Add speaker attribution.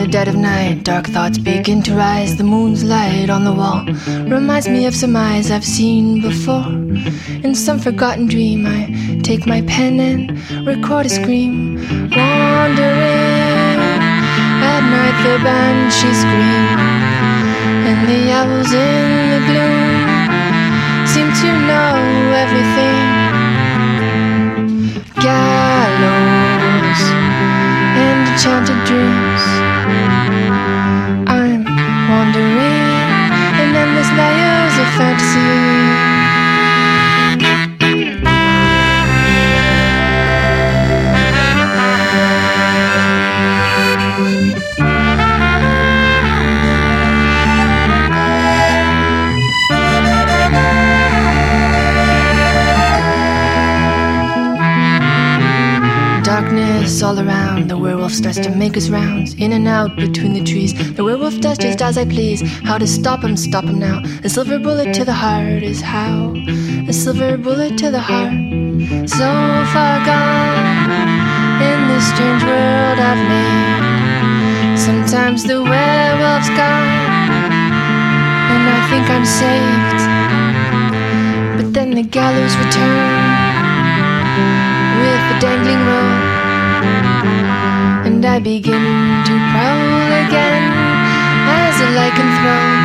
Speaker 1: the dead of night, dark thoughts begin to rise. The moon's light on the wall reminds me of some eyes I've seen before. In some forgotten dream, I take my pen and record a scream. Wandering at night, the banshee scream, and the owls in the gloom seem to know everything. Gallows and enchanted dreams, I'm wandering in endless layers of fantasy. Darkness all around, the werewolf starts to make his rounds in and out between the trees. The werewolf does just as I please. How to stop him now. A silver bullet to the heart is how. A silver bullet to the heart. So far gone in this strange world I've made. Sometimes the werewolf's gone and I think I'm saved, but then the gallows return with the dangling rope, and I begin to prowl again as a lycanthrope.